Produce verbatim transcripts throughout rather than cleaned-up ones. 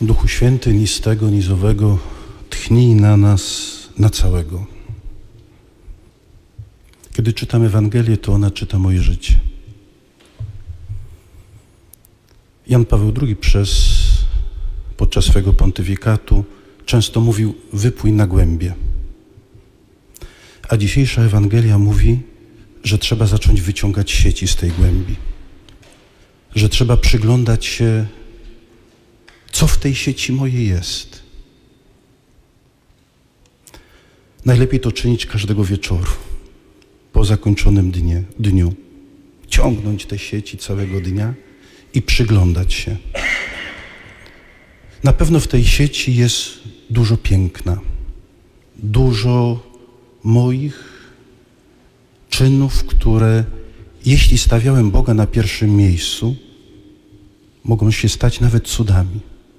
Duchu Święty, ni z tego, ni z owego, tchnij na nas, na całego. Kiedy czytam Ewangelię, to ona czyta moje życie. Jan Paweł drugi przez, podczas swego pontyfikatu często mówił: wypłyń na głębie. A dzisiejsza Ewangelia mówi, że trzeba zacząć wyciągać sieci z tej głębi. Że trzeba przyglądać się, co w tej sieci mojej jest. Najlepiej to czynić każdego wieczoru, po zakończonym dnie, dniu. Ciągnąć te sieci całego dnia i przyglądać się. Na pewno w tej sieci jest dużo piękna, dużo moich czynów, które, jeśli stawiałem Boga na pierwszym miejscu, mogą się stać nawet cudami.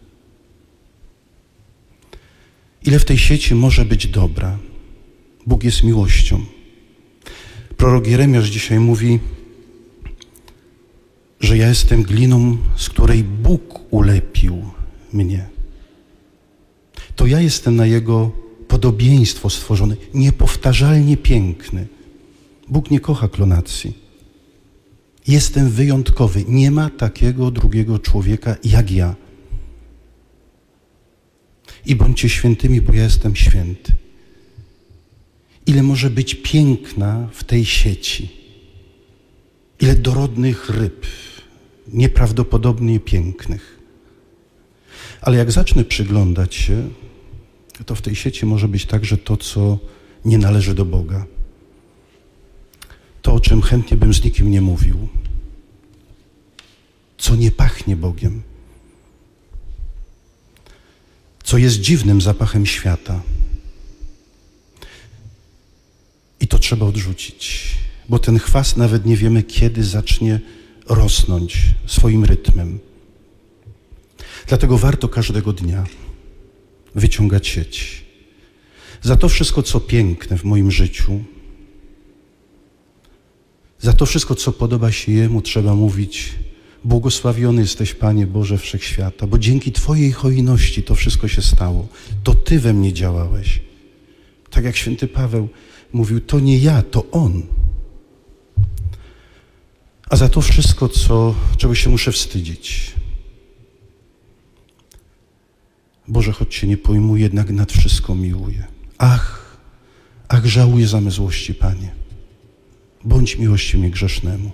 Ile w tej sieci może być dobra? Bóg jest miłością. Prorok Jeremiasz dzisiaj mówi, że ja jestem gliną, z której Bóg ulepił mnie. To ja jestem na Jego podobieństwo stworzony, niepowtarzalnie piękny. Bóg nie kocha klonacji. Jestem wyjątkowy. Nie ma takiego drugiego człowieka jak ja. I bądźcie świętymi, bo ja jestem święty. Ile może być piękna w tej sieci. Ile dorodnych ryb, nieprawdopodobnie pięknych. Ale jak zacznę przyglądać się, to w tej sieci może być także to, co nie należy do Boga. To, o czym chętnie bym z nikim nie mówił. Co nie pachnie Bogiem. Co jest dziwnym zapachem świata. I to trzeba odrzucić, bo ten chwast nawet nie wiemy, kiedy zacznie rosnąć swoim rytmem. Dlatego warto każdego dnia wyciągać sieć. Za to wszystko, co piękne w moim życiu, za to wszystko, co podoba się Jemu, trzeba mówić: błogosławiony jesteś, Panie Boże Wszechświata, bo dzięki Twojej hojności to wszystko się stało. To Ty we mnie działałeś. Tak jak święty Paweł mówił, to nie ja, to On. A za to wszystko, co, czego się muszę wstydzić. Boże, choć się nie pojmuję, jednak nad wszystko miłuję. Ach, ach, żałuję zamysłości, Panie. Bądź miłością grzesznemu.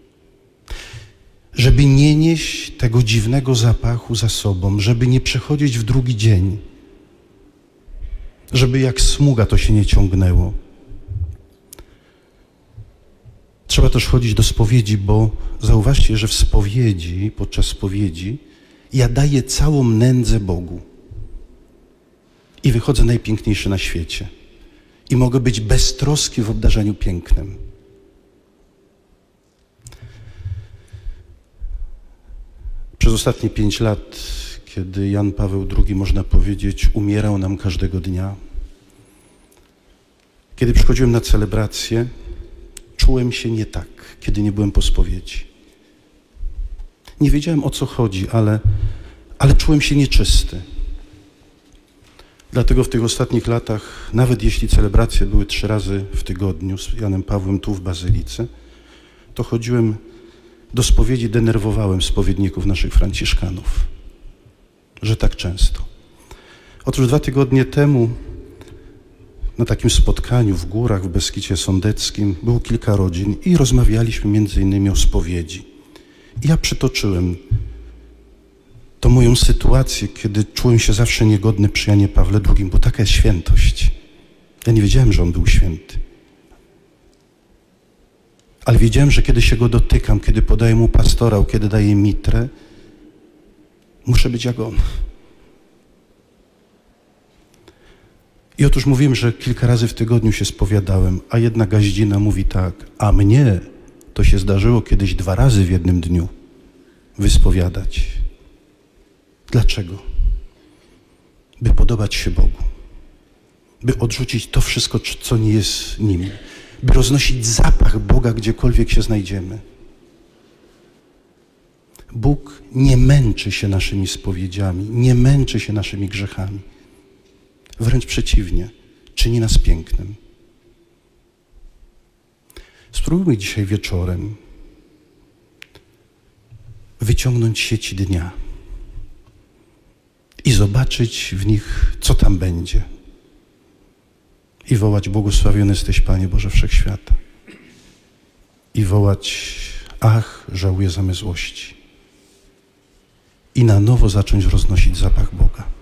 Żeby nie nieść tego dziwnego zapachu za sobą, żeby nie przechodzić w drugi dzień, żeby jak smuga to się nie ciągnęło. Trzeba też chodzić do spowiedzi, bo zauważcie, że w spowiedzi, podczas spowiedzi, ja daję całą nędzę Bogu i wychodzę najpiękniejszy na świecie. I mogę być beztroski w obdarzaniu pięknem. Przez ostatnie pięć lat, kiedy Jan Paweł drugi, można powiedzieć, umierał nam każdego dnia, kiedy przychodziłem na celebrację, czułem się nie tak, kiedy nie byłem po spowiedzi. Nie wiedziałem, o co chodzi, ale, ale czułem się nieczysty. Dlatego w tych ostatnich latach, nawet jeśli celebracje były trzy razy w tygodniu z Janem Pawłem tu w Bazylice, to chodziłem do spowiedzi, denerwowałem spowiedników naszych franciszkanów, że tak często. Otóż dwa tygodnie temu na takim spotkaniu w górach w Beskidzie Sądeckim było kilka rodzin i rozmawialiśmy między innymi o spowiedzi. I ja przytoczyłem to moją sytuację, kiedy czułem się zawsze niegodny przy Janie Pawle drugim, bo taka jest świętość. Ja nie wiedziałem, że on był święty. Ale wiedziałem, że kiedy się go dotykam, kiedy podaję mu pastorał, kiedy daję mitrę, muszę być jak on. I otóż mówiłem, że kilka razy w tygodniu się spowiadałem, a jedna gaździna mówi tak: a mnie to się zdarzyło kiedyś dwa razy w jednym dniu wyspowiadać. Dlaczego? By podobać się Bogu. By odrzucić to wszystko, co nie jest Nim. By roznosić zapach Boga, gdziekolwiek się znajdziemy. Bóg nie męczy się naszymi spowiedziami, nie męczy się naszymi grzechami. Wręcz przeciwnie, czyni nas pięknym. Spróbujmy dzisiaj wieczorem wyciągnąć sieci dnia i zobaczyć w nich, co tam będzie. I wołać: błogosławiony jesteś, Panie Boże Wszechświata. I wołać: ach, żałuję zamiast złości. I na nowo zacząć roznosić zapach Boga.